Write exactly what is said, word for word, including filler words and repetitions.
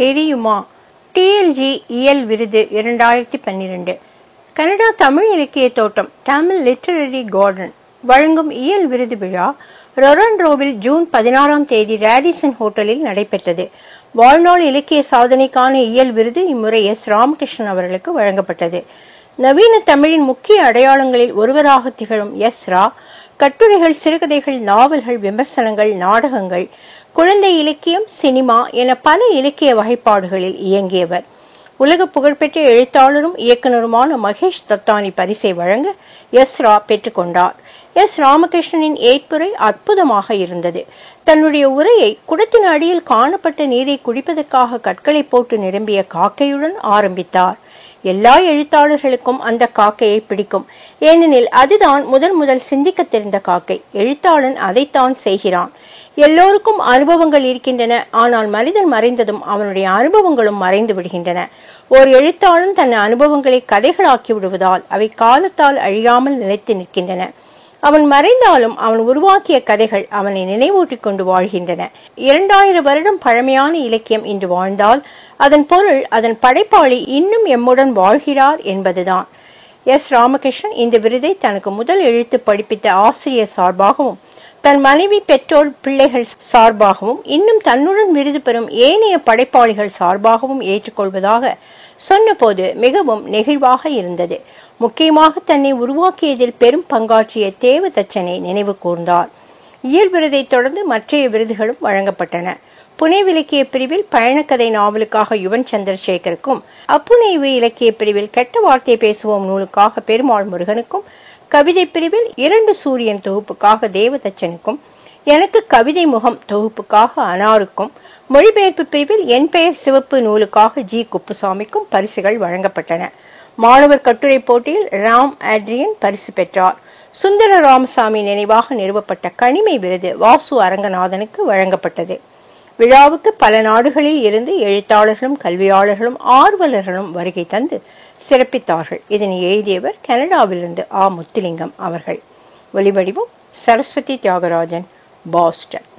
தெரியுமா? டிஎல்ஜி இயல் விருது இரண்டாயிரத்தி பன்னிரண்டு. கனடா தமிழ் இலக்கிய தோட்டம் தமிழ் லிட்டரரி கார்டன் வழங்கும் இயல் விருது விழா ரொறன்ரோவில் ஜூன் பதினாறாம் தேதி ரேடிசன் ஹோட்டலில் நடைபெற்றது. வாழ்நாள் இலக்கிய சாதனைக்கான இயல் விருது இம்முறை எஸ் ராமகிருஷ்ணன் அவர்களுக்கு வழங்கப்பட்டது. நவீன தமிழின் முக்கிய அடையாளங்களில் ஒருவராக திகழும் எஸ் ரா கட்டுரைகள், சிறுகதைகள், நாவல்கள், விமர்சனங்கள், நாடகங்கள், குழந்தை இலக்கியம், சினிமா என பல இலக்கிய வகைப்பாடுகளில் இயங்கியவர். உலக புகழ்பெற்ற எழுத்தாளரும் இயக்குனருமான மகேஷ் தத்தானி பரிசை வழங்க எஸ் ரா பெற்றுக்கொண்டார். எஸ் ராமகிருஷ்ணனின் ஏற்புரை அற்புதமாக இருந்தது. தன்னுடைய உரையை குடத்தின் அடியில் காணப்பட்ட நீரை குடிப்பதற்காக கற்களை போட்டு நிரம்பிய காக்கையுடன் ஆரம்பித்தார். எல்லா எழுத்தாளர்களுக்கும் அந்த காக்கையை பிடிக்கும். ஏனெனில் அதுதான் முதன் முதல் சிந்திக்க தெரிந்த காக்கை. எழுத்தாளன் அதைத்தான் செய்கிறான். எல்லோருக்கும் அனுபவங்கள் இருக்கின்றன. ஆனால் மனிதன் மறைந்ததும் அவனுடைய அனுபவங்களும் மறைந்து விடுகின்றன. ஓர் எழுத்தாளன் தன் அனுபவங்களை கதைகளாக்கி விடுவதால் அவை காலத்தால் அழியாமல் நிலைத்து நிற்கின்றன. அவன் மறைந்தாலும் அவன் உருவாக்கிய கதைகள் அவனை நினைவூட்டிக் கொண்டு வாழ்கின்றன. இரண்டாயிரம் வருடம் பழமையான இலக்கியம் இன்று வாழ்ந்தால் அதன் பொருள் அதன் படைப்பாளி இன்னும் எம்முடன் வாழ்கிறார் என்பதுதான். எஸ் ராமகிருஷ்ணன் இந்த விருதை தனக்கு முதல் எழுத்து படிப்பித்த ஆசிரியர் சார்பாகவும், தன் மனைவி, பெற்றோர், பிள்ளைகள் சார்பாகவும், இன்னும் தன்னுடன் விருது பெறும் ஏனைய படைப்பாளிகள் சார்பாகவும் ஏற்றுக்கொள்வதாக சொன்னபோது மிகவும் நெகிழ்வாக இருந்தது. முக்கியமாக தன்னை உருவாக்கியதில் பெரும் பங்காற்றிய தேவதச்சனை நினைவு கூர்ந்தார். இயல் விருதை தொடர்ந்து மற்றைய விருதுகளும் வழங்கப்பட்டன. புனைவு இலக்கிய பிரிவில் பயணக்கதை நாவலுக்காக யுவன் சந்திரசேகருக்கும், அப்புனைவு இலக்கிய பிரிவில் கெட்ட வார்த்தை பேசுவோம் நூலுக்காக பெருமாள் முருகனுக்கும், கவிதை பிரிவில் இரண்டு சூரியன் தொகுப்புக்காக தேவதச்சனுக்கும், எனக்கு கவிதை முகம் தொகுப்புக்காக அனாருக்கும், மொழிபெயர்ப்பு பிரிவில் என் பெயர் சிவப்பு நூலுக்காக ஜி குப்புசாமிக்கும் பரிசுகள் வழங்கப்பட்டன. மாணவர் கட்டுரை போட்டியில் ராம் ஆட்ரியன் பரிசு பெற்றார். சுந்தர ராமசாமி நினைவாக நிறுவப்பட்ட கனிமை விருது வாசு அரங்கநாதனுக்கு வழங்கப்பட்டது. விழாவுக்கு பல நாடுகளில் இருந்து எழுத்தாளர்களும் கல்வியாளர்களும் ஆர்வலர்களும் வருகை தந்து சிறப்பித்தார்கள். இதனை எழுதியவர் கனடாவிலிருந்து ஆ முத்துலிங்கம் அவர்கள். ஒலிவடிவம் சரஸ்வதி தியாகராஜன், பாஸ்டன்.